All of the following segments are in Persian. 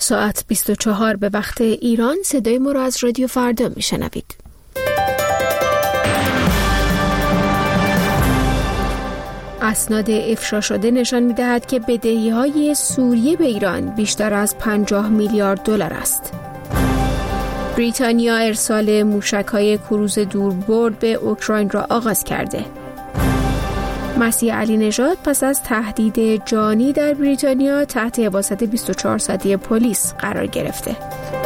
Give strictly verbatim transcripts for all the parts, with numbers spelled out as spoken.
ساعت بیست و چهار به وقت ایران. صدای ما را از رادیو فردا میشنوید. اسناد افشا شده نشان می‌دهد که بدهی‌های سوریه به ایران بیشتر از پنجاه میلیارد دلار است. بریتانیا ارسال موشک‌های کروز دوربرد به اوکراین را آغاز کرده. مسیح علی نژاد پس از تهدید جانی در بریتانیا تحت حراست بیست و چهار ساعته پلیس قرار گرفته.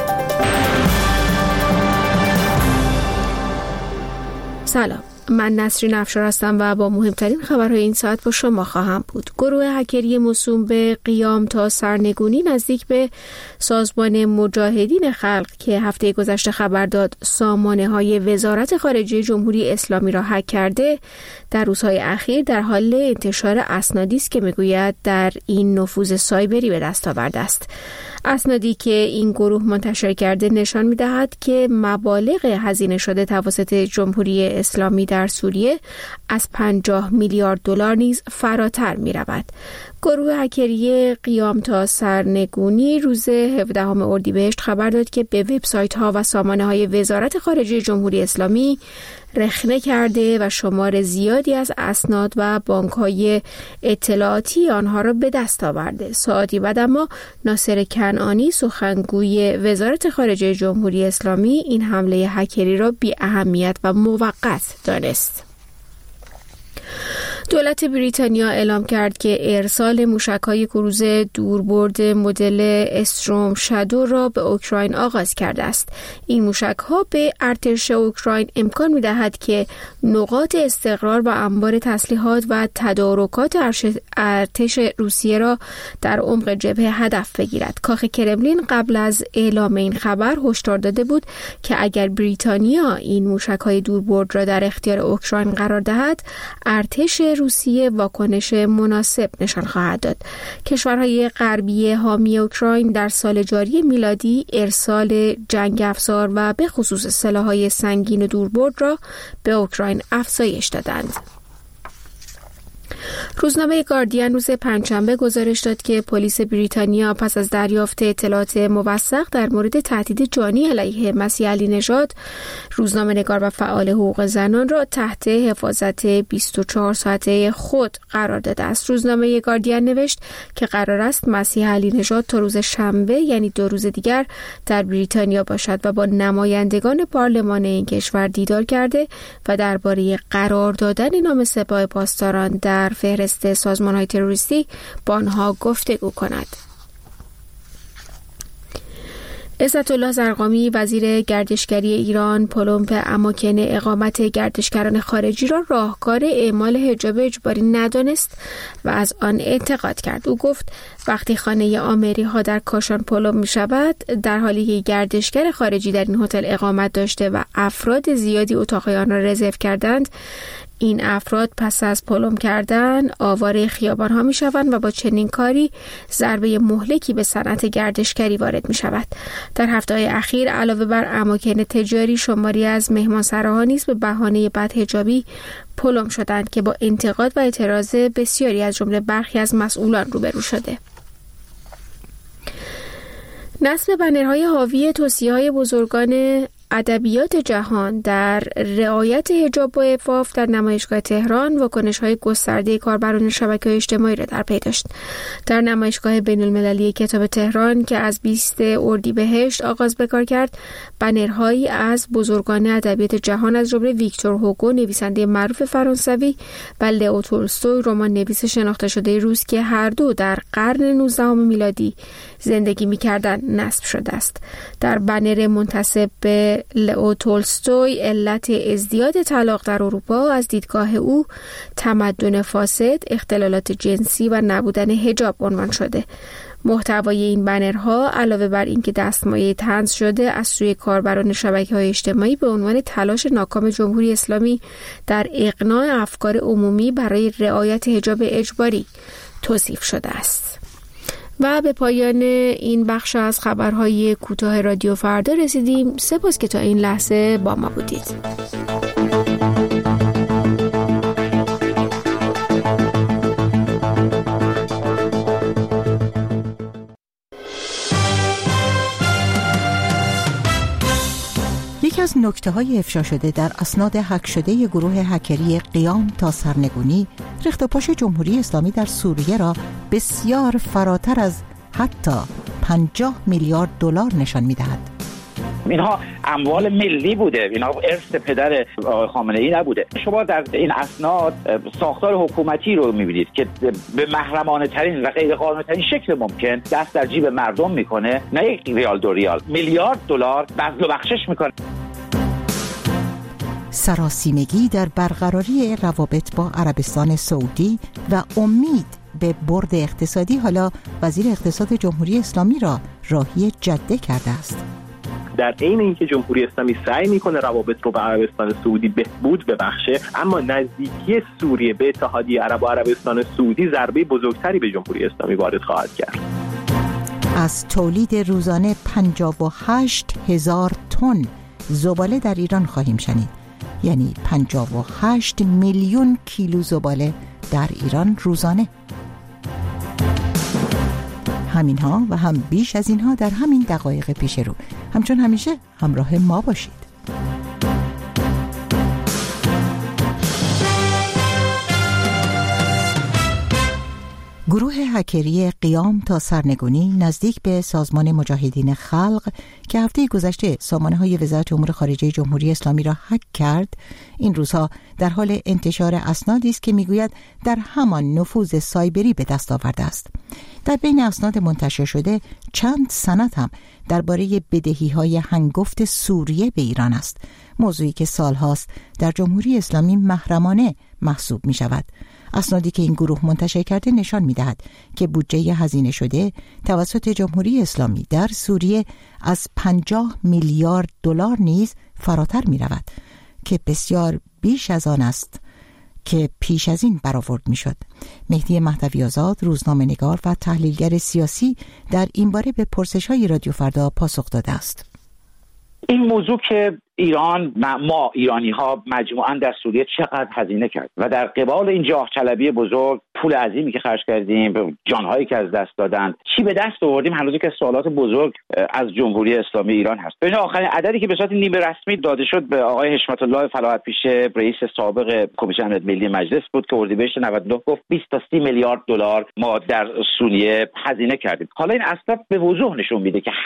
سلام، من نسرین افشار هستم و با مهمترین خبرهای این ساعت با شما خواهم بود. گروه هکری موسوم به قیام تا سرنگونی نزدیک به سازمان مجاهدین خلق که هفته گذشته خبر داد سامانه های وزارت خارجه جمهوری اسلامی را هک کرده، در روزهای اخیر در حال انتشار اسنادی است که میگوید در این نفوذ سایبری به دست آورده است. اسنادی که این گروه منتشر کرده نشان می‌دهد که مبالغ هزینه شده توسط جمهوری اسلامی در سوریه از پنجاه میلیارد دلار نیز فراتر می‌رود. گروه هکری قیام تا سرنگونی روز هفدهم اردیبهشت خبر داد که به وبسایت‌ها و سامانه‌های وزارت خارجه جمهوری اسلامی رخنه کرده و شمار زیادی از اسناد و بانک‌های اطلاعاتی آنها را به دست آورده. ساعتی بعد اما ناصر کنعانی سخنگوی وزارت خارجه جمهوری اسلامی این حمله هکری را بی اهمیت و موقت دانست. دولت بریتانیا اعلام کرد که ارسال موشک‌های کروز دوربرد مدل استروم شادو را به اوکراین آغاز کرده است. این موشک‌ها به ارتش اوکراین امکان می‌دهد که نقاط استقرار و انبار تسلیحات و تدارکات ارتش روسیه را در عمق جبهه هدف بگیرد. کاخ کرملین قبل از اعلام این خبر هشدار داده بود که اگر بریتانیا این موشک‌های دوربرد را در اختیار اوکراین قرار دهد، ارتش روسیه واکنش مناسب نشان خواهد داد. کشورهای غربی حامی اوکراین در سال جاری میلادی ارسال جنگ افزار و به خصوص سلاح‌های سنگین و دوربرد را به اوکراین افزایش دادند. روزنامه گاردین روز پنجشنبه گزارش داد که پلیس بریتانیا پس از دریافت اطلاعات موثق در مورد تهدید جانی علیه مسیح علی نژاد، روزنامه‌نگار و فعال حقوق زنان را تحت حفاظت بیست و چهار ساعته خود قرار داده است. روزنامه گاردین نوشت که قرار است مسیح علی نژاد تا روز شنبه یعنی دو روز دیگر در بریتانیا باشد و با نمایندگان پارلمان این کشور دیدار کرده و درباره قرار دادن نام سپاه پاسداران در فهرست سازمان‌های تروریستی با آنها گفتگو کند. عزت‌الله زرقامی وزیر گردشگری ایران پلمپ اماکن اقامت گردشگران خارجی را راهکار اعمال حجاب اجباری ندانست و از آن انتقاد کرد. او گفت وقتی خانه آمری ها در کاشان پلم می شود، در حالی که گردشگر خارجی در این هتل اقامت داشته و افراد زیادی اتاقهای آن را رزرو کردند، این افراد پس از پلم کردن آواره خیابان ها می شوند و با چنین کاری ضربه مهلکی به صنعت گردشگری وارد می شود. در هفته‌های اخیر علاوه بر اماکن تجاری، شماری از مهمانسراها نیز به بهانه بدحجابی پلم شدند که با انتقاد و اعتراض بسیاری از جمله برخی از مسئولان روبرو شده. نصب بنرهای حاوی توصیه‌های بزرگان ادبیات جهان در رعایت حجاب با عفاف در نمایشگاه تهران واکنش‌های گسترده کاربران شبکه‌های اجتماعی را در پی داشت. در نمایشگاه بین‌المللی کتاب تهران که از بیست اردیبهشت آغاز به کار کرد، بنرهایی از بزرگان ادبیات جهان از جمله ویکتور هوگو، نویسنده معروف فرانسوی، و لئو تولستوی، رمان نویس شناخته شده روس که هر دو در قرن نوزدهم میلادی زندگی می‌کردند نصب شده است. در بنر منتسب به لئو تولستوی علت ازدیاد طلاق در اروپا از دیدگاه او تمدن فاسد، اختلالات جنسی و نبودن حجاب عنوان شده. محتوای این بنرها علاوه بر اینکه دستمایه طنز شده از سوی کاربران شبکه‌های اجتماعی به عنوان تلاش ناکام جمهوری اسلامی در اقناع افکار عمومی برای رعایت حجاب اجباری توصیف شده است. و به پایان این بخش از خبرهای کوتاه رادیو فردا رسیدیم. سپاس که تا این لحظه با ما بودید. از نکته‌های افشا شده در اسناد هک شده گروه هکری قیام تا سرنگونی، ریخت و پاش جمهوری اسلامی در سوریه را بسیار فراتر از حتی پنجاه میلیارد دلار نشان می‌دهد. اینها اموال ملی بوده، اینها ارث پدر آقای خامنه‌ای نبوده. شما در این اسناد ساختار حکومتی رو می‌بینید که به محرمانه ترین و غیر قانونی ترین شکل ممکن دست در جیب مردم میکنه، نه یک ریال دو ریال، میلیارد دلار بذل و بخشش میکنه. سراسیمگی در برقراری روابط با عربستان سعودی و امید به برد اقتصادی حالا وزیر اقتصاد جمهوری اسلامی را راهی جده کرده است. در عین اینکه جمهوری اسلامی سعی میکنه روابط رو با عربستان سعودی بهبود ببخشه، اما نزدیکی سوریه به اتحادیه عرب و عربستان سعودی ضربه بزرگتری به جمهوری اسلامی وارد خواهد کرد. از تولید روزانه پنجاه و هشت هزار تن زباله در ایران خواهیم شنید، یعنی پنجاه و هشت میلیون کیلو زباله در ایران روزانه. همینها و هم بیش از اینها در همین دقایق پیش رو. همچون همیشه همراه ما باشید. گروه هکری قیام تا سرنگونی نزدیک به سازمان مجاهدین خلق که هفته گذشته سامانه‌های وزارت امور خارجه جمهوری اسلامی را هک کرد، این روزها در حال انتشار اسنادی است که میگوید در همان نفوذ سایبری به دست آورده است. در بین اسناد منتشر شده چند سند هم درباره بدهی‌های هنگفت سوریه به ایران است، موضوعی که سالهاست در جمهوری اسلامی محرمانه محسوب می شود. اسنادی که این گروه منتشر کرده نشان می دهد که بودجه هزینه شده توسط جمهوری اسلامی در سوریه از پنجاه میلیارد دلار نیز فراتر می رود که بسیار بیش از آن است که پیش از این برآورد می شد. مهدی مهدوی آزاد، روزنامه‌نگار و تحلیلگر سیاسی، در این باره به پرسش‌های رادیو فردا پاسخ داده است. این موضوع که ایران، ما ایرانی ها مجموعاً در سوریه چقدر هزینه کرد و در قبال این جاه طلبی بزرگ، پول عظیمی که خرج کردیم، جانهایی که از دست دادن، چی به دست آوردیم، هنوز که سوالات بزرگ از جمهوری اسلامی ایران هست. ببین آخرین عددی که به صورت نیمه رسمی داده شد به آقای حشمت الله فلاحت پیشه، رئیس سابق کمیسیون امنیت ملی مجلس بود، که اردیبهشت نود و نه گفت بیست تا سی میلیارد دلار ما در سوریه هزینه کردیم. حالا این اسناد به وضوح نشون میده که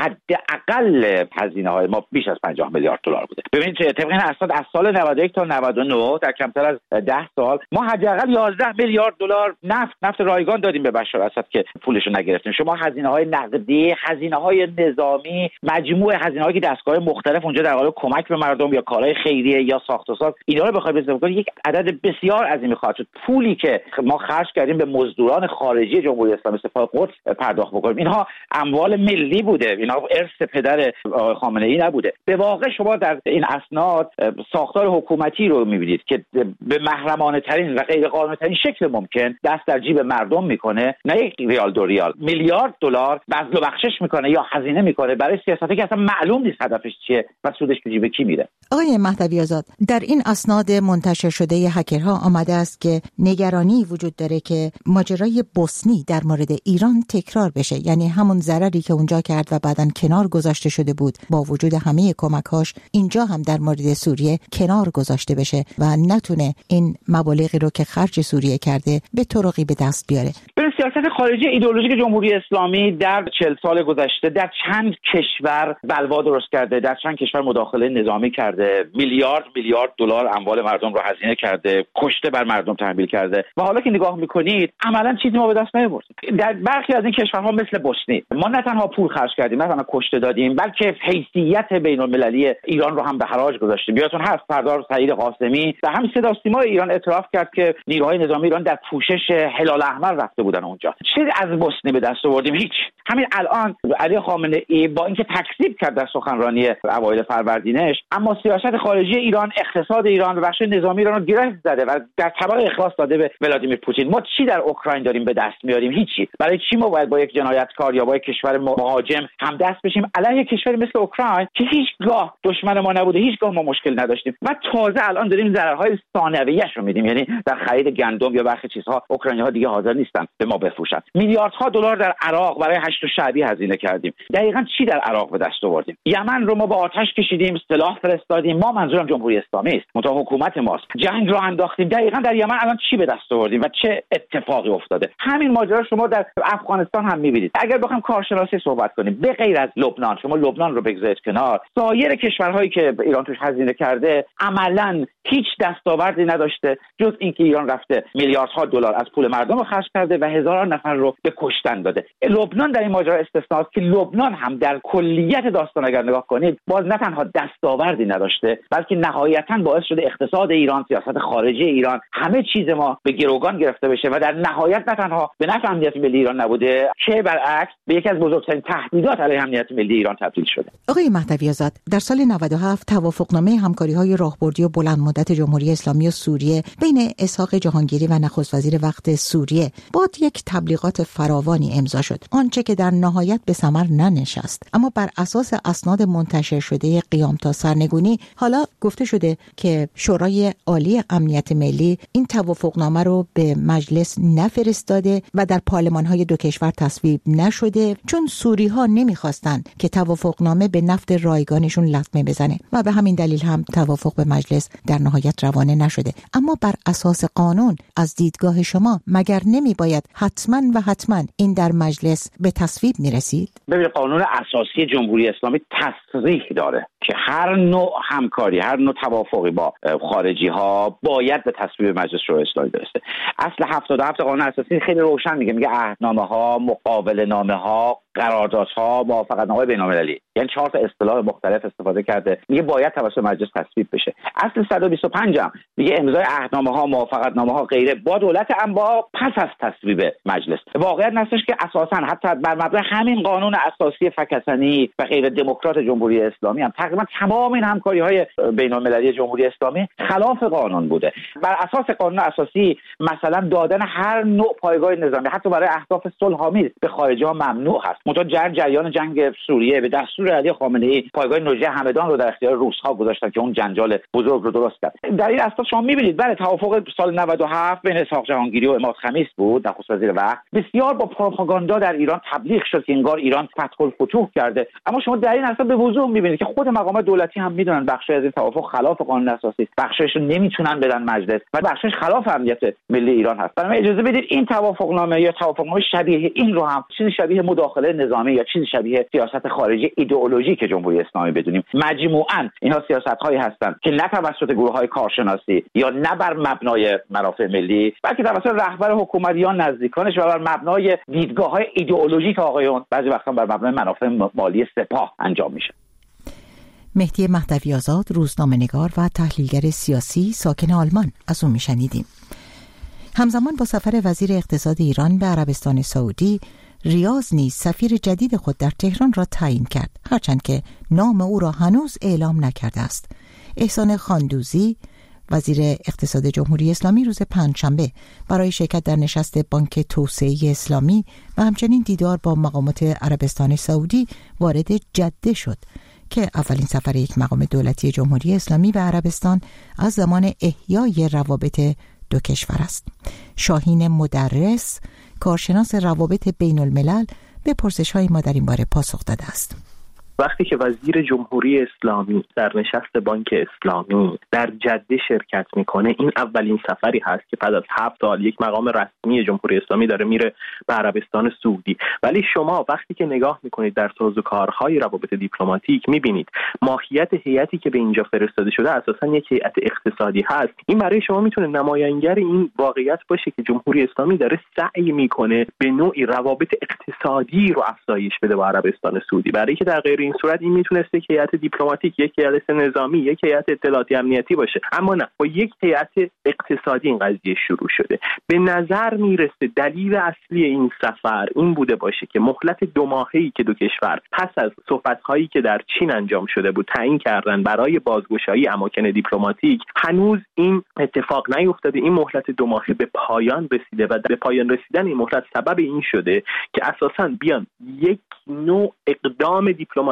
حداقل هزینه‌های ما بیش از پنجاه میلیارد دلار بوده. ببینید طبق این اسناد از سال نود و یک تا نود و نه، در کمتر از ده سال، ما حداقل یازده میلیارد دلار نفت نفت رایگان دادیم به بشار اسد که پولش رو نگرفتیم. شما هزینه‌های نقدی، هزینه‌های نظامی، مجموعه هزینه‌هایی که دستگاه مختلف اونجا در قالب کمک به مردم یا کارهای خیریه یا ساخت و ساز، اینا رو بخواید حساب کنید، یک عدد بسیار عظیمی خواهد شد. پولی که ما خرج کردیم به مزدوران خارجی جمهوری اسلامی سپاه قدس پرداخت بکنیم، اینها اموال ملی بوده، اینها ارث پدر آقای خامنه‌ای نبوده. به واقع شما در این اسناد ساختار حکومتی رو می‌بینید که به محرمانه ترین و غیر قانونی ترین شکل ممکن دست در جیب مردم میکنه، نه یک ریال دو ریال، میلیارد دلار بذل و بخشش میکنه یا هزینه میکنه برای سیاستی که اصلا معلوم نیست هدفش چیه و سودش به جیب کی میره. آقای مهدوی آزاد، در این اسناد منتشر شده هکرها آمده است که نگرانی وجود داره که ماجرای بوسنی در مورد ایران تکرار بشه، یعنی همون ضرری که اونجا کرد و بعداً کنار گذاشته شده بود با وجود همه کمک‌هاش، اینجا هم در مورد سوریه کنار گذاشته بشه و نتونه این مبالغی رو که خرج سوریه کرده به طرقی به دست بیاره. به سیاست خارجی ایدئولوژیک جمهوری اسلامی در چهل سال گذشته در چند کشور بلوا درست کرده، در چند کشور مداخله نظامی کرده، میلیارد میلیارد دلار اموال مردم رو هزینه کرده، کشته بر مردم تحمیل کرده و حالا که نگاه میکنید عملا چیزی ما به دست نیاورد. در برخی از این کشورها مثل بوسنی ما نه تنها پول خرج کردیم، نه تنها کشته دادیم، بلکه حیثیت بین‌المللی ایران رو هم به حراج گذاشتیم. یادتون هست سردار سعید قاسمی در همین صدا و سیما ایران اعتراف کرد که نیروهای نظامی ایران در پوشش هلال احمر رفته بودن اونجا. چیزی از بوسنی به دست آوردیم؟ هیچ. همین الان علی خامنه‌ای با اینکه تکذیب کرد در سخنرانی اوایل فروردینش، اما سیاست خارجی ایران، اقتصاد ایران و بخش نظامی ایران رو گره زده و در طبق اخلاص داده به ولادیمیر پوتین. ما چی در اوکراین داریم به دست میاریم؟ هیچی. برای چی ما باید با یک جنایتکار یا با یک کشور مهاجم همدست بشیم علیه کشوری مثل اوکراین که هیچگاه دشمن ما نبوده هیچگاه ما مشکل نداشتیم و تازه الان داریم ضررهای ثانویه‌اش رو میدیم. یعنی در خرید گندم یا برخی چیزها اوکراینی‌ها دیگه حاضر نیستن به ما بفروشن. میلیاردها دلار در عراق برای هشت شعبی هزینه کردیم. دقیقاً چی در عراق به دست آوردیم؟ یمن رو ما با آتش کشیدیم، سلاح فرستادیم. ما منظورم جمهوری اسلامی است، منتها حکومت ماست. جنگ رو انداختیم. دقیقاً در یمن الان چی به دست آوردیم و چه اتفاقی افتاده؟ همین ماجرا شما در افغانستان هم می‌بینید. اگر بخوایم کارشناسی صحبت کنیم، به غیر از لبنان، شما لبنان رو بگذارید کنار، سایر کشورهایی که ایران توش هزینه کرده عملاً هیچ دستاوردی نداشته جز اینکه ایران رفته میلیاردها دلار از پول مردم رو خرج کرده و هزاران نفر رو به کشتن داده. لبنان در این ماجرا استثناست که لبنان هم در کلیت داستان اگر نگاه کنید باز نه تنها دستاوردی نداشته بلکه نهایتاً باعث شده اقتصاد ایران، سیاست خارجی ایران، همه چیز ما به گروگان گرفته بشه و در نهایت نه تنها به نفع امنیت ملی ایران نبوده که برعکس به یکی از بزرگترین تهدیدات علیه امنیت ملی ایران تبدیل شده. آقای مهدوی آزاد، در سال نود و هفت توافقنامه همکاری‌های راهبردی و بلند مدت جمهوری اسلامی و سوریه بین اسحاق جهانگیری و نخست وزیر وقت سوریه با یک تبلیغات فراوانی امضا شد. آنچه که در نهایت به ثمر ننشست، اما بر اساس اسناد منتشر شده قیام تا سرنگونی حالا گفته شده که شورای عالی امنیت ملی این توافقنامه رو به مجلس نفرستاده و در پارلمان‌های دو کشور تصویب نشده چون سوری‌ها نمی‌خواستند که توافقنامه به نفت رایگانشون لطمه بزنه و به همین دلیل هم توافق به مجلس در نهایت روانه نشده. اما بر اساس قانون از دیدگاه شما مگر نمی باید حتما و حتما این در مجلس به تصویب می رسید؟ ببینید قانون اساسی جمهوری اسلامی تصریح داره که هر نوع همکاری، هر نوع توافقی با خارجی ها باید به تصویب مجلس شورای اسلامی برسه. اصل هفتاد و هفت قانون اساسی خیلی روشن میگه میگه عهدنامه ها، مقابله نامه ها، قراردادها، موافقتنامه‌های بین‌المللی، یعنی چهار تا اصطلاح مختلف استفاده کرده، میگه باید توسط مجلس تصویب بشه. اصل صد و بیست و پنج هم میگه امضای عهدنامه‌ها، موافقتنامه‌ها غیره با دولت انبا پس از تصویب مجلس. واقعیت هستش که اساساً حتی بر مبنای همین قانون اساسی فکسنی و غیر دموکرات جمهوری اسلامی هم تقریبا تمام این همکاری‌های بین‌المللی جمهوری اسلامی خلاف قانون بوده. بر اساس قانون اساسی مثلا دادن هر نوع پایگاه نظامی حتی برای اهداف صلح‌آمیز به خارجی‌ها ممنوع هست. منتها در جریان جنگ سوریه به دستور علی خامنه‌ای پایگاه نوجه همدان رو در اختیار روس‌ها گذاشتن که اون جنجال بزرگ رو درست کرد. در این اساس شما می‌بینید بله توافق سال نود و هفت بین اسحاق جهانگیری و عماد خمیس بود، نخست وزیر وقت، بسیار با پروپاگاندا در ایران تبلیغ شد که انگار ایران فتح الفتوح کرده. اما شما در این اساس به وضوح می‌بینید که خود مقامات دولتی هم می‌دونن بخشی از این توافق خلاف قانون اساسی است، بخشش رو نمی‌تونن بدن مجلس و بخشش خلاف امنیت ملی ایران هست. برای اجازه بدید این توافقنامه یا توافقنامه شبیه این رو هم چیزی شبیه مداخله نظامی یا چیزی شبیه سیاست خارجی ایدئولوژیک جمهوری اسلامی بدونیم. مجموعاً اینها سیاست‌هایی هستند که نه توسط گروه‌های کارشناسی یا نه بر مبنای منافع ملی بلکه توسط رهبر حکومت یا نزدیکانش و بر مبنای دیدگاه‌های ایدئولوژیک آقایون بعضی وقتا بر مبنای منافع مالی سپاه انجام میشه. مهدی مهدوی آزاد، روزنامه‌نگار و تحلیلگر سیاسی ساکن آلمان، از او میشنیدیم. همزمان با سفر وزیر اقتصاد ایران به عربستان سعودی، ریاض نیز سفیر جدید خود در تهران را تعیین کرد، هرچند که نام او را هنوز اعلام نکرده است. احسان خاندوزی، وزیر اقتصاد جمهوری اسلامی، روز پنجشنبه برای شرکت در نشست بانک توسعه اسلامی و همچنین دیدار با مقامات عربستان سعودی وارد جده شد که اولین سفر یک مقام دولتی جمهوری اسلامی به عربستان از زمان احیای روابط دو کشور است. شاهین مدرس، کارشناس روابط بین الملل، به پرسش‌های ما در این باره پاسخ داده است. وقتی که وزیر جمهوری اسلامی در نشست بانک اسلامی در جده شرکت میکنه، این اولین سفری هست که بعد از هفت سال یک مقام رسمی جمهوری اسلامی داره میره به عربستان سعودی. ولی شما وقتی که نگاه میکنید در سازوکارهای روابط دیپلماتیک میبینید ماهیت هیئتی که به اینجا فرستاده شده اساساً یک هیئت اقتصادی هست. این برای شما میتونه نماینگر این واقعیت باشه که جمهوری اسلامی داره سعی میکنه به نوعی روابط اقتصادی رو افزایش بده با عربستان سعودی، برای که در غیر این صورت این میتونسته که هیئت دیپلماتیک، یک هیئت نظامی، یک هیئت اطلاعاتی امنیتی باشه. اما نه، با یک هیئت اقتصادی این قضیه شروع شده. به نظر میرسه دلیل اصلی این سفر این بوده باشه که مهلت دو ماهه‌ای که دو کشور پس از صحبت‌هایی که در چین انجام شده بود تعیین کردن برای بازگشایی اماکن دیپلماتیک، هنوز این اتفاق نیفتاده. این مهلت دو ماهه به پایان رسیده و به پایان رسیدن این مهلت سبب این شده که اساساً بیان یک نوع اقدام دیپلماتیک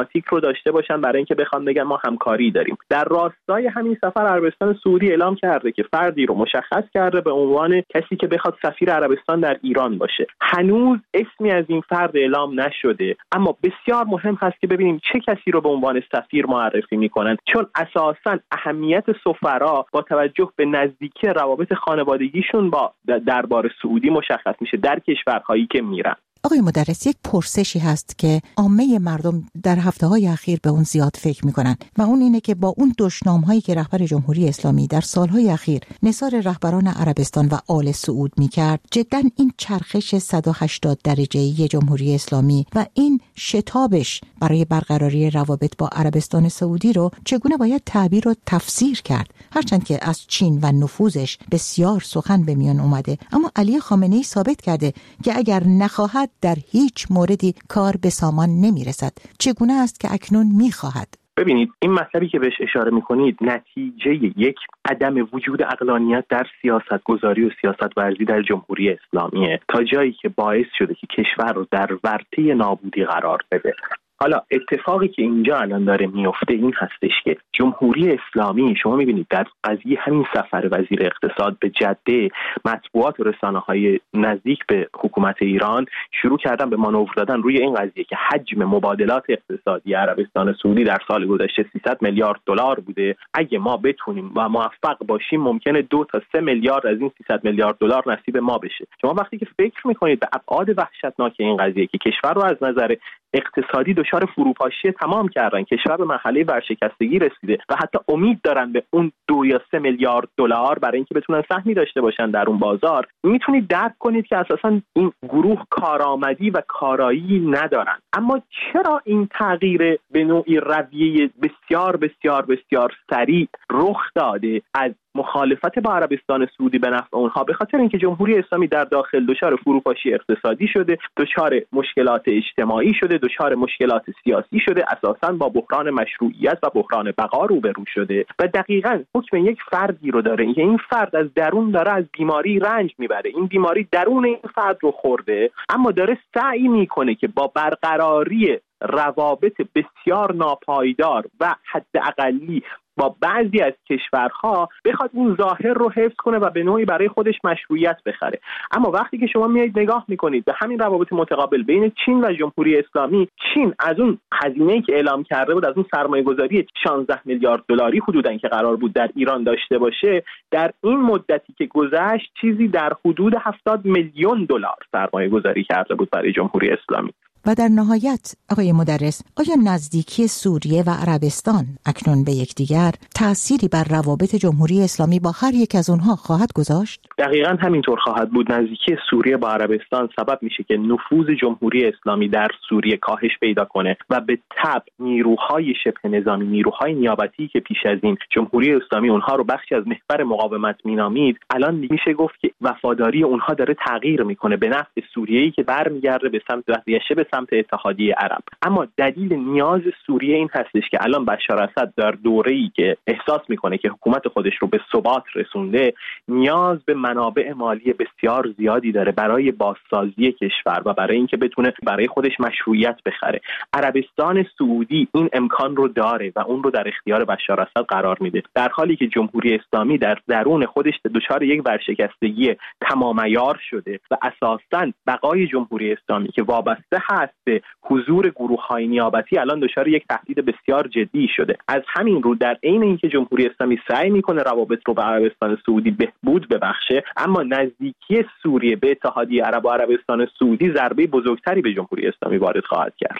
دیپلماتیک رو داشته باشن برای اینکه بخوان بگن ما همکاری داریم. در راستای همین سفر عربستان سعودی اعلام کرده که فردی رو مشخص کرده به عنوان کسی که بخواد سفیر عربستان در ایران باشه. هنوز اسمی از این فرد اعلام نشده، اما بسیار مهم هست که ببینیم چه کسی رو به عنوان سفیر معرفی میکنن، چون اساساً اهمیت سفرا با توجه به نزدیکی روابط خانوادگیشون با دربار سعودی مشخص میشه در کشورهایی که میرن. آقای مدرس، یک پرسشی هست که عامه مردم در هفته‌های اخیر به اون زیاد فکر می‌کنن و اون اینه که با اون دشنام‌هایی که رهبر جمهوری اسلامی در سالهای اخیر نثار رهبران عربستان و آل سعود می‌کرد، جداً این چرخش صد و هشتاد درجه‌ای جمهوری اسلامی و این شتابش برای برقراری روابط با عربستان سعودی رو چگونه باید تعبیر و تفسیر کرد؟ هرچند که از چین و نفوذش بسیار سخن به میان اومده، اما علی خامنه‌ای ثابت کرده که اگر نخواهد در هیچ موردی کار به سامان نمیرسد. چگونه است که اکنون میخواهد؟ ببینید، این مطلبی که بهش اشاره میکنید نتیجه یک عدم وجود عقلانیت در سیاست گذاری و سیاست ورزی در جمهوری اسلامیه، تا جایی که باعث شده که کشور رو در ورطه نابودی قرار بده. حالا اتفاقی که اینجا الان داره میفته این هستش که جمهوری اسلامی، شما میبینید در قضیه همین سفر وزیر اقتصاد به جده، مطبوعات و رسانه‌های نزدیک به حکومت ایران شروع کردن به مانور دادن روی این قضیه که حجم مبادلات اقتصادی عربستان سعودی در سال گذشته سیصد میلیارد دلار بوده. اگه ما بتونیم و موفق باشیم ممکنه دو تا سه میلیارد از این سیصد میلیارد دلار نصیب ما بشه. شما وقتی که فکر میکنید به ابعاد وحشتناک این قضیه که کشور رو از نظر اقتصادی دچار فروپاشی تمام کردن، کشور به مرحله ورشکستگی رسیده و حتی امید دارن به اون دو یا سه میلیارد دلار برای اینکه بتونن سهمی داشته باشن در اون بازار، میتونید درک کنید که اساسا این گروه کارآمدی و کارایی ندارن. اما چرا این تغییر به نوعی رویه بسیار بسیار بسیار سریع رخ داده از مخالفت با عربستان سعودی به نفع اونها؟ به خاطر اینکه جمهوری اسلامی در داخل دچار فروپاشی اقتصادی شده، دچار مشکلات اجتماعی شده، دچار مشکلات سیاسی شده، اساساً با بحران مشروعیت و بحران بقا روبرو شده و دقیقاً حکم یک فردی رو داره که این فرد از درون داره از بیماری رنج میبره، این بیماری درون این فرد رو خورده، اما داره سعی میکنه که با برقراری روابط بسیار ناپایدار و حداقلی با بعضی از کشورها بخواد اون ظاهر رو حفظ کنه و به نوعی برای خودش مشروعیت بخره. اما وقتی که شما میایید نگاه میکنید به همین روابط متقابل بین چین و جمهوری اسلامی، چین از اون هزینه‌ای که اعلام کرده بود، از اون سرمایه‌گذاری شانزده میلیارد دلاری حدوداً که قرار بود در ایران داشته باشه، در این مدتی که گذشت چیزی در حدود هفتاد میلیون دلار سرمایه‌گذاری کرده بود برای جمهوری اسلامی. و در نهایت آقای مدرس، آیا نزدیکی سوریه و عربستان اکنون به یکدیگر تأثیری بر روابط جمهوری اسلامی با هر یک از اونها خواهد گذاشت؟ دقیقاً همینطور خواهد بود. نزدیکی سوریه با عربستان سبب میشه که نفوذ جمهوری اسلامی در سوریه کاهش پیدا کنه و به تبع نیروهای شبه نظامی، نیروهای نیابتی که پیش از این جمهوری اسلامی اونها رو بخشی از محور مقاومت مینامید، الان میشه گفت که وفاداری اونها داره تغییر میکنه به نفع سوریه‌ای که برمیگرده به سمت رهبری به سمت اتحادیه عرب. اما دلیل نیاز سوریه این هستش که الان بشار اسد در دوره‌ای که احساس میکنه که حکومت خودش رو به ثبات رسونده، نیاز به منابع مالی بسیار زیادی داره برای بازسازی کشور و برای اینکه بتونه برای خودش مشروعیت بخره. عربستان سعودی این امکان رو داره و اون رو در اختیار بشار اسد قرار میده، در حالی که جمهوری اسلامی در درون خودش دچار یک ورشکستگی تمام عیار شده و اساساً بقای جمهوری اسلامی که وابسته هست به حضور گروه‌های نیابتی الان دچار یک تهدید بسیار جدی شده. از همین رو در عین اینکه جمهوری اسلامی سعی میکنه روابط رو با عربستان سعودی بهبود ببخشه، اما نزدیکی سوریه به اتحادیه عرب و عربستان سعودی ضربه بزرگتری به جمهوری اسلامی وارد خواهد کرد.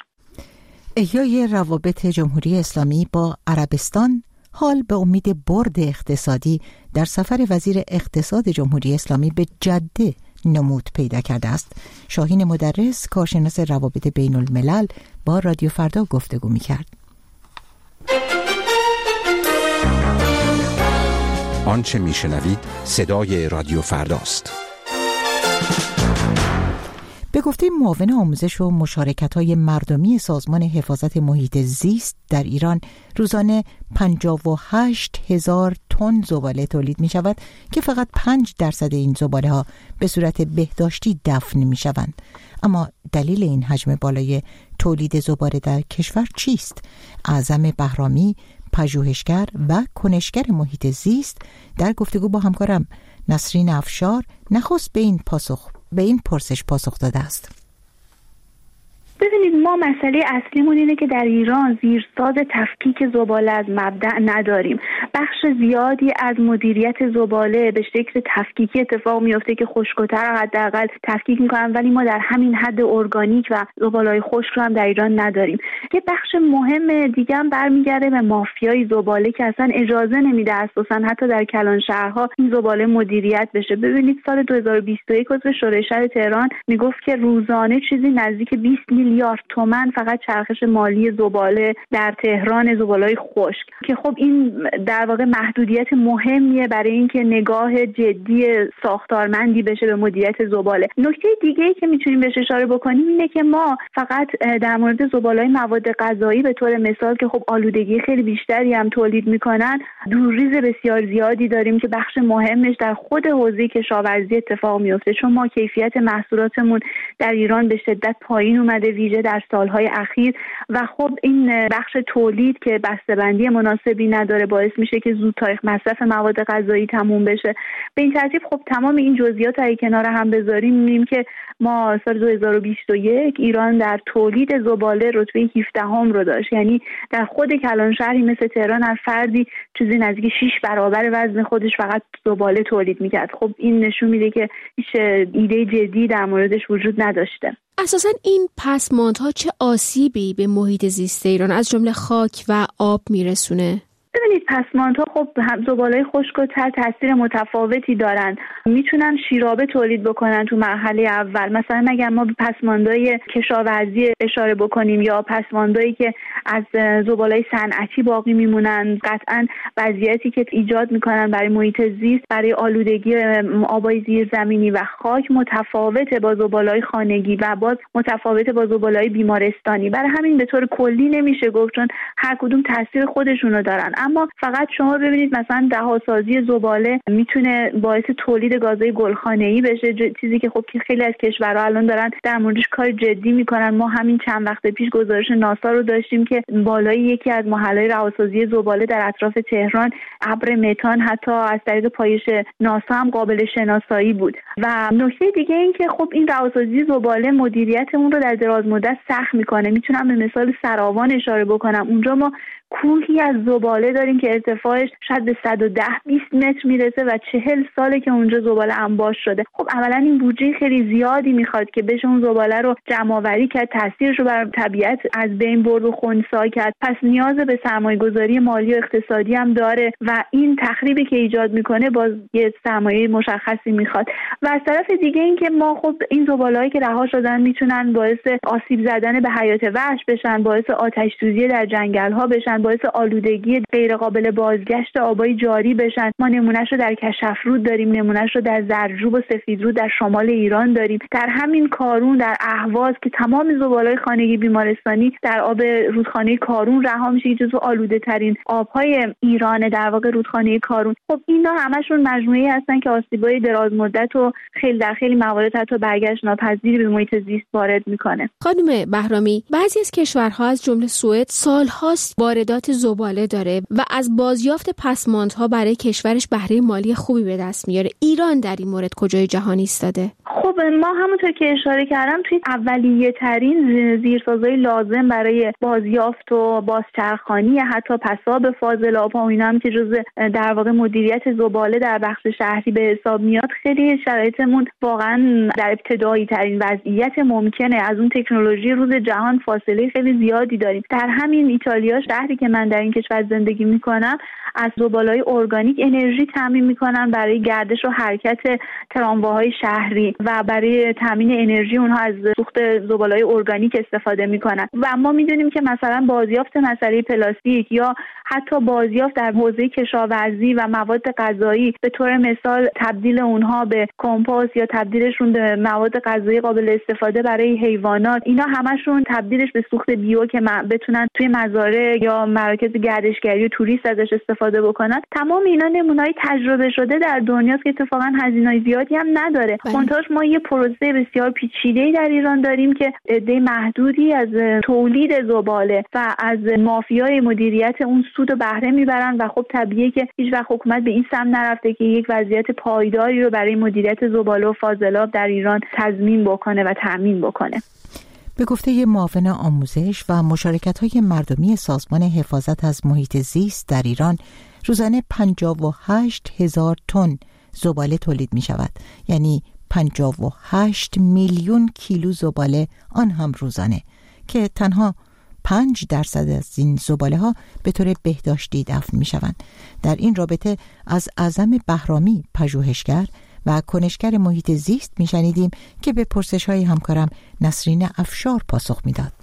احیای روابط جمهوری اسلامی با عربستان حال به امید برد اقتصادی در سفر وزیر اقتصاد جمهوری اسلامی به جده نمود پیدا کرده است. شاهین مدرس، کارشناس روابط بین الملل، با رادیو فردا گفتگو می کرد. آنچه می شنوید صدای رادیو فرداست. به گفته معاون آموزش و مشارکت‌های مردمی سازمان حفاظت محیط زیست در ایران روزانه پنجاه و هشت هزار تن زباله تولید می شود که فقط پنج درصد این زباله ها به صورت بهداشتی دفن می شوند. اما دلیل این حجم بالای تولید زباله در کشور چیست؟ اعظم بهرامی، پژوهشگر و کنشگر محیط زیست، در گفتگو با همکارم نسرین افشار نخست به این پاسخ به این پرسش پاسخ داده است. ببینید، ما مسئله اصلیمون اینه که در ایران زیرساز تفکیک زباله از مبدأ نداریم. بخش زیادی از مدیریت زباله به شکل تفکیکی اتفاق میفته که خشک‌تر حداقل تفکیک میکنن، ولی ما در همین حد ارگانیک و زباله‌های خشک رو هم در ایران نداریم. یه بخش مهم دیگه هم برمیگرده به مافیای زباله که اصلا اجازه نمیده اساسا حتی در کلان شهرها این زباله مدیریت بشه. ببینید سال دو هزار و بیست و یک عضو شورای شهر تهران میگفت که روزانه چیزی نزدیک بیست میلیارد تومان فقط چرخش مالی زباله در تهران، زباله‌های خشک، که خب این در واقع محدودیت مهمیه برای اینکه نگاه جدی ساختارمندی بشه به مدیریت زباله. نکته دیگه‌ای که میتونیم بهش اشاره بکنیم اینه که ما فقط در مورد زباله‌های مواد غذایی به طور مثال که خب آلودگی خیلی بیشتری هم تولید میکنن، دورریز بسیار زیادی داریم که بخش مهمش در خود حوزه کشاورزی اتفاق میفته، چون ما کیفیت محصولاتمون در ایران به شدت پایین اومده ویژه در سالهای اخیر و خب این بخش تولید که بسته‌بندی مناسبی نداره باعث میشه که زود تاریخ مصرف مواد غذایی تموم بشه. به این ترتیب خب تمام این جزئیات رو کنار هم بذاریم می‌بینیم که ما سال دو هزار و بیست و یک ایران در تولید زباله رتبه هفدهم رو داشت، یعنی در خود کلان شهری مثل تهران هر فردی چیزی نزدیک شش برابر وزن خودش فقط زباله تولید می‌کرد. خب این نشون میده که هیچ ایده جدی در موردش وجود نداشته. اساساً این پسماندها چه آسیبی به محیط زیست ایران از جمله خاک و آب میرسونه؟ ببینید پسماندها خب زباله‌های خشک و تر تاثیر متفاوتی دارن. میتونن شیرابه تولید بکنن تو مرحله اول. مثلا اگر ما به پسماندهای کشاورزی اشاره بکنیم یا پسماندهایی که از زباله‌های صنعتی باقی میمونن، قطعاً وضعیتی که ایجاد میکنن برای محیط زیست، برای آلودگی آبای زیرزمینی و خاک متفاوته با زباله‌های خانگی و باز متفاوته با زباله‌های بیمارستانی. برای همین به طور کلی نمیشه گفت، چون هر کدوم تاثیر خودشونو دارن. اما فقط شما ببینید مثلا دهاسازی زباله میتونه باعث تولید گازهای گلخانه‌ای بشه، چیزی که خب خیلی از کشورها الان دارن در موردش کار جدی میکنن. ما همین چند وقت پیش گزارش ناسا رو داشتیم که بالای یکی از محل‌های رهاسازی زباله در اطراف تهران ابر متان حتی از طریق پایش ناسا هم قابل شناسایی بود. و نکته دیگه این که خب این رهاسازی زباله مدیریت اون رو در دراز مدت سخت میکنه. میتونم به مثال سراوان اشاره بکنم. اونجا ما کوهی از زباله داریم که ارتفاعش شاید به صد و ده بیست متر میرسه و چهل ساله که اونجا زباله انباش شده. خب اولا این بودجه خیلی زیادی میخواد که بشه اون زباله رو جمع آوری کرد، تاثیرش رو بر طبیعت از بین برد و خنثی کرد. پس نیاز به سرمایه‌گذاری مالی و اقتصادی هم داره و این تخریبی که ایجاد میکنه باز یه سرمایه مشخصی میخواد. و از طرف دیگه این که ما خب این زباله‌ای که رها شدن میتونن باعث آسیب زدن به حیات وحش بشن، باعث آتش سوزی در جنگل‌ها بشن، باعث آلودگی غیر قابل بازگشت آبای جاری بشن. ما نمونهش رو در کشفرود داریم، نمونهش رو در زرجوب و سفیدرود در شمال ایران داریم. در همین کارون در اهواز که تمام زباله‌های خانگی بیمارستانی در آب رودخانه کارون رها میشه، جزو آلوده ترین آبهای ایران در واقع رودخانه کارون. خب اینا همشون مجموعه‌ای هستن که آسیب‌های دراز مدت و خیلی در خیلی موارد حتی برگشت ناپذیری به محیط زیست وارد میکنه. خانم بهرامی، بعضی از کشورها از جمله سوئد سال‌هاست واردات زباله داره و از بازیافت پسماندها برای کشورش بهره مالی خوبی به دست میاره. ایران در این مورد کجای جهان ایستاده؟ خب ما همونطور که اشاره کردم توی اولیه ترین زیرسازهای لازم برای بازیافت و بازچرخانی حتی پساب فاضلاب ها و اینا هم که جزء در واقع مدیریت زباله در بخش شهری به حساب میاد، خیلی شرایطمون واقعا در ابتدایی ترین وضعیت ممکنه. از اون تکنولوژی روز جهان فاصله خیلی زیادی داریم. در همین ایتالیا، شهری که من در این کشور زندگی میکنم، از زباله‌های ارگانیک انرژی تامین میکنن برای گردش و حرکت ترامواهای شهری و برای تامین انرژی اونها از سوخت زباله‌های ارگانیک استفاده میکنن و ما میدونیم که مثلا بازیافت مسئله پلاستیک یا حتی بازیافت در حوزه کشاورزی و مواد غذایی، به طور مثال تبدیل اونها به کمپوست یا تبدیلشون به مواد غذایی قابل استفاده برای حیوانات، اینا همشون تبدیلش به سوخت بیو که بتونن توی مزارع یا مراکز گردشگری و توریست ازش استفاده بکنن. تمام اینا نمونه‌های تجربه شده در دنیاست که اتفاقا هزینه‌های زیادی هم نداره. منتها ما یه پروسه بسیار پیچیده‌ای در ایران داریم که عده محدودی از تولید زباله و از مافیای مدیریت اون سود و بهره میبرن و خب طبیعیه که هیچ وقت حکومت به این سمت نرفته که یک وضعیت پایداری رو برای مدیریت زباله و فاضلاب در ایران تضمین بکنه و تأمین بکنه. به گفته معاون آموزش و مشارکت‌های مردمی سازمان حفاظت از محیط زیست در ایران، روزانه پنجاه و هشت هزار تن زباله تولید می شود، یعنی پنجاه و هشت میلیون کیلو زباله آن هم روزانه، که تنها پنج درصد از این زباله ها به طور بهداشتی دفن می شوند. در این رابطه از اعظم بهرامی پژوهشگر و کنشگر محیط زیست می شنیدیم که به پرسش های همکارم نسرین افشار پاسخ می داد.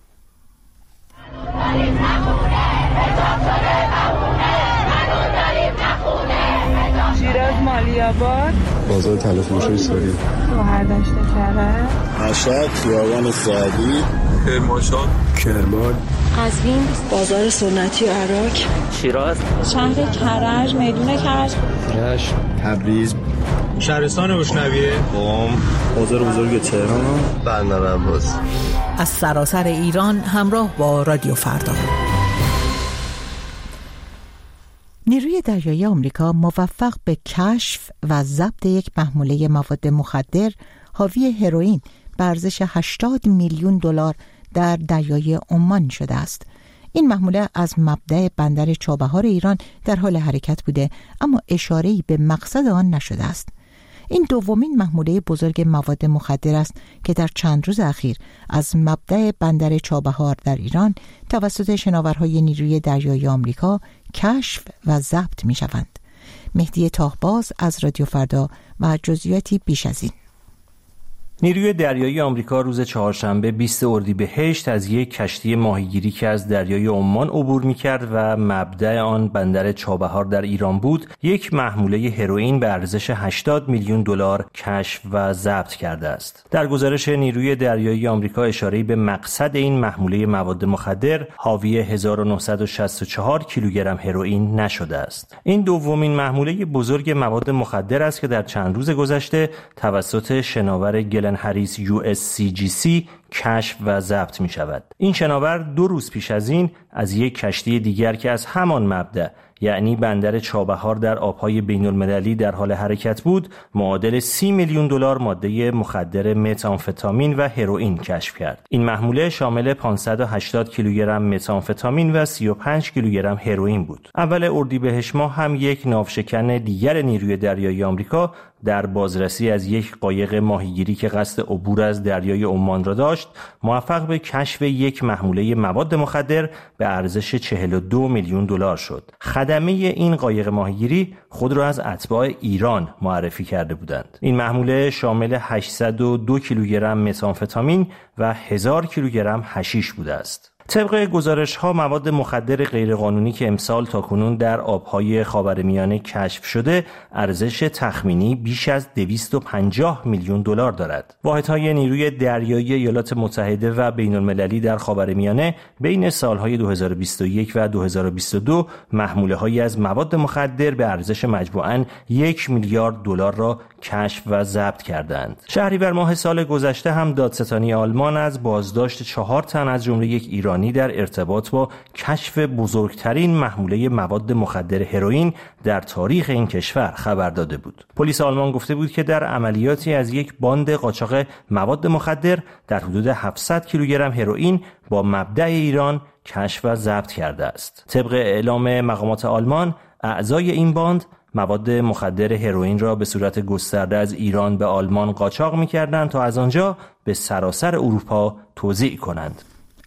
شیراز مالی‌آباد، بازار تلفروشی سوری، شهردشت کرج، مشهد خیابان سعدی، کرمانشاه، کرمان، قزوین، بازار سنتی و عراق، شیراز، شهر کرج، میدون کرج، رشت، تبریز، شهرستان بشنویه، قم، بازار بزرگ تهران، بندر عباس. از سراسر ایران همراه با رادیو فردا. نیروی دریایی آمریکا موفق به کشف و ضبط یک محموله مواد مخدر حاوی هروئین به ارزش هشتاد میلیون دلار در دریای عمان شده است. این محموله از مبدأ بندر چابهار ایران در حال حرکت بوده، اما اشاره‌ای به مقصد آن نشده است. این دومین محموله بزرگ مواد مخدر است که در چند روز اخیر از مبدأ بندر چابهار در ایران توسط شناورهای نیروی دریایی آمریکا کشف و ضبط می شوند. مهدی تاهباز از رادیو فردا و جزئیاتی بیش از این. نیروی دریایی آمریکا روز چهارشنبه بیست اردیبهشت از یک کشتی ماهیگیری که از دریای عمان عبور می‌کرد و مبدأ آن بندر چابهار در ایران بود، یک محموله هروئین به ارزش هشتاد میلیون دلار کشف و ضبط کرده است. در گزارش نیروی دریایی آمریکا اشاره‌ای به مقصد این محموله مواد مخدر حاوی هزار و نهصد و شصت و چهار کیلوگرم هروئین نشده است. این دومین محموله بزرگ مواد مخدر است که در چند روز گذشته توسط شناور گلن هریس یو اس سی جی سی کشف و ضبط می شود. این شناور دو روز پیش از این از یک کشتی دیگر که از همان مبدأ یعنی بندر چابهار در آبهای بین المللی در حال حرکت بود، معادل سی میلیون دلار ماده مخدر متامفتامین و هروئین کشف کرد. این محموله شامل پانصد و هشتاد کیلوگرم متامفتامین و سی و پنج کیلوگرم هروئین بود. اول اردیبهشت ماه هم یک ناوشکن دیگر نیروی دریایی آمریکا در بازرسی از یک قایق ماهیگیری که قصد عبور از دریای عمان را داشت، موفق به کشف یک محموله مواد مخدر به ارزش چهل و دو میلیون دلار شد. خدمه این قایق ماهیگیری خود را از اتباع ایران معرفی کرده بودند. این محموله شامل هشتصد و دو کیلوگرم متامفتامین و هزار کیلوگرم حشیش بوده است. طبق گزارش‌ها مواد مخدر غیرقانونی که امسال تاکنون در آب‌های خاورمیانه کشف شده ارزش تخمینی بیش از دویست و پنجاه میلیون دلار دارد. واحدهای نیروی دریایی ایالات متحده و بین‌المللی در خاورمیانه بین سال‌های دو هزار و بیست و یک و دو هزار و بیست و دو محموله‌هایی از مواد مخدر به ارزش مجموعاً یک میلیارد دلار را کشف و ضبط کردند. شهریور ماه سال گذشته هم دادستانی آلمان از بازداشت چهار تن از جمله یک ایرانی در ارتباط با کشف بزرگترین محموله مواد مخدر هروئین در تاریخ این کشور خبر داده بود. پلیس آلمان گفته بود که در عملیاتی از یک باند قاچاق مواد مخدر در حدود هفتصد کیلوگرم هروئین با مبدأ ایران کشف و ضبط کرده است. طبق اعلام مقامات آلمان، اعضای این باند مواد مخدر هروئین را به صورت گسترده از ایران به آلمان قاچاق می‌کردند تا از آنجا به سراسر اروپا توزیع کنند.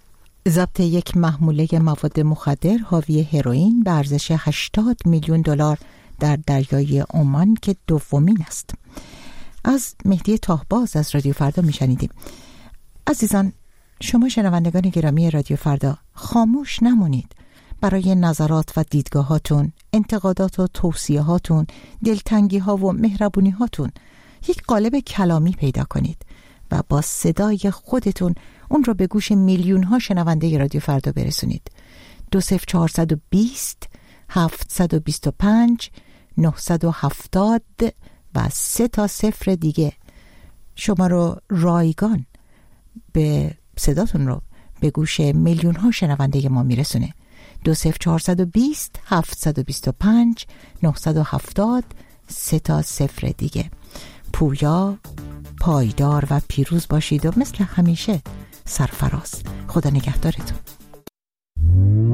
ضبط یک محموله مواد مخدر حاوی هروئین به ارزش هشتاد میلیون دلار در دریای عمان که دومین است. از مهدی تاهباز از رادیو فردا میشنیدیم. عزیزان، شما شنوندگان گرامی رادیو فردا خاموش نمونید. برای نظرات و دیدگاهاتون، انتقادات و توصیه هاتون، دلتنگی ها و مهربونی هاتون یک قالب کلامی پیدا کنید و با صدای خودتون اون رو به گوش میلیون ها شنونده رادیو فردا برسونید. دو صفر چهارصد و بیست هفتصد و بیست و پنج نهصد و هفتاد و سه تا صفر دیگه شما رو رایگان به صداتون رو به گوش میلیون ها شنونده ما میرسونه. دو صفر چهارصد و بیست هفتصد و بیست و پنج نهصد و هفتاد سه تا صفر دیگه. پویا، پایدار و پیروز باشید و مثل همیشه سرفراز. خدا نگهدارتون.